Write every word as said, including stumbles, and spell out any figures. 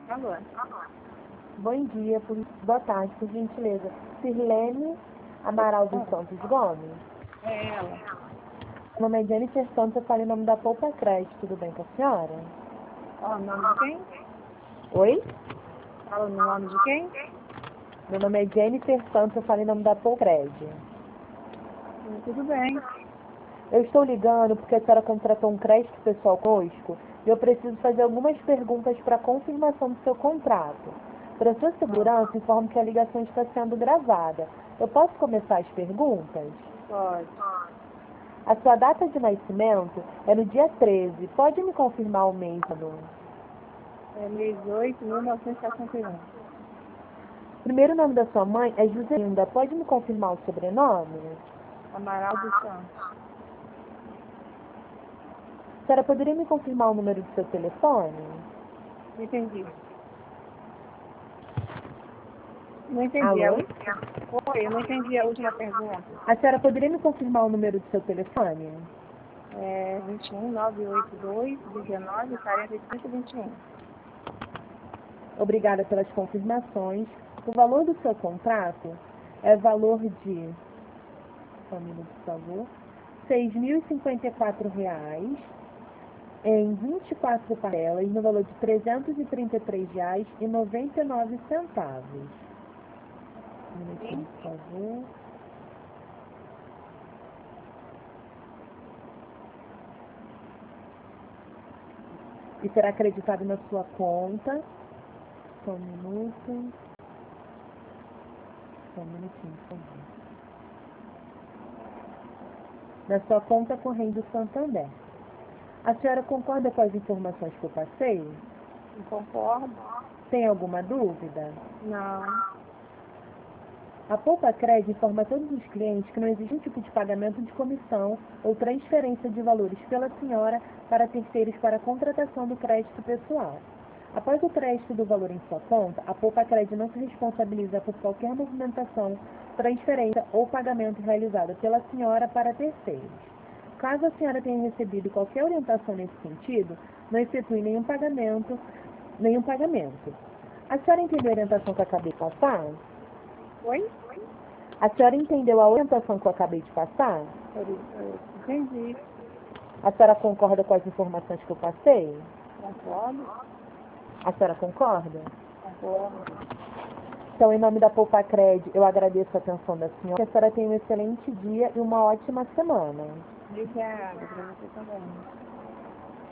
Alô? Bom dia, por... boa tarde, por gentileza. Sirlene Amaral dos Santos Gomes. É ela. Meu nome é Jennifer Santos, eu falo em nome da Poupa Crédito, tudo bem com a senhora? Ó, o nome de quem? Oi? Fala o nome de quem? Meu nome é Jennifer Santos, eu falo em nome da Poupa Crédito. Hum, Tudo bem. Eu estou ligando porque a senhora contratou um crédito pessoal conosco e eu preciso fazer algumas perguntas para confirmação do seu contrato. Para sua segurança, informo que a ligação está sendo gravada. Eu posso começar as perguntas? Pode. A sua data de nascimento é no dia treze. Pode me confirmar o mês do... É mês oito, mil novecentos e sessenta e um. O primeiro nome da sua mãe é Joselinda. Pode me confirmar o sobrenome? Amaral dos Santos. A senhora poderia me confirmar o número do seu telefone? Não entendi. Não entendi. A Alô? última... Oi, eu não entendi a última pergunta. A senhora poderia me confirmar o número do seu telefone? É vinte e um, nove oito dois, dezenove, quarenta e cinco, vinte e um. Obrigada pelas confirmações. O valor do seu contrato é valor de... Só um minuto, por favor. seis mil e cinquenta e quatro reais em vinte e quatro parcelas no valor de trezentos e trinta e três reais e noventa e nove centavos. Um minutinho, por favor. E será acreditado na sua conta. Só um minuto. Só um minutinho, por favor. Na sua conta corrente do Santander. A senhora concorda com as informações que eu passei? Não concordo? Tem alguma dúvida? Não. A Poupa Crédito informa a todos os clientes que não existe nenhum tipo de pagamento de comissão ou transferência de valores pela senhora para terceiros para a contratação do crédito pessoal. Após o crédito do valor em sua conta, a Poupa Crédito não se responsabiliza por qualquer movimentação, transferência ou pagamento realizada pela senhora para terceiros. Caso a senhora tenha recebido qualquer orientação nesse sentido, não efetue nenhum pagamento, nenhum pagamento. A senhora entendeu a orientação que eu acabei de passar? Oi? A senhora entendeu a orientação que eu acabei de passar? Eu, eu entendi. A senhora concorda com as informações que eu passei? Concordo? A senhora concorda? Concordo. Então, em nome da Poupa Crédito, eu agradeço a atenção da senhora. Que a senhora tenha um excelente dia e uma ótima semana. Obrigada. Para você também.